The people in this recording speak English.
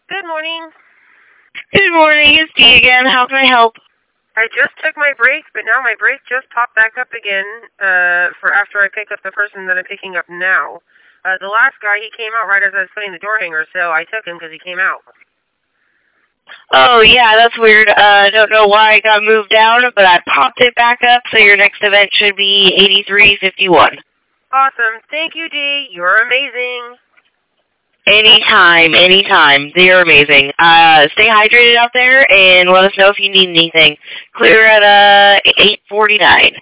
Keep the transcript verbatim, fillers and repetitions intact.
Good morning. Good morning, it's Dee again. How can I help? I just took my break, but now my break just popped back up again uh, for after I pick up the person that I'm picking up now. Uh, the last guy, he came out right as I was putting the door hanger, so I took him because he came out. Oh, yeah, that's weird. Uh, I don't know why it got moved down, but I popped it back up, so your next event should be eighty-three fifty-one. Awesome. Thank you, Dee. You're amazing. Anytime, anytime. You're amazing. Uh, stay hydrated out there, and let us know if you need anything. Clear at, uh, eight forty-nine.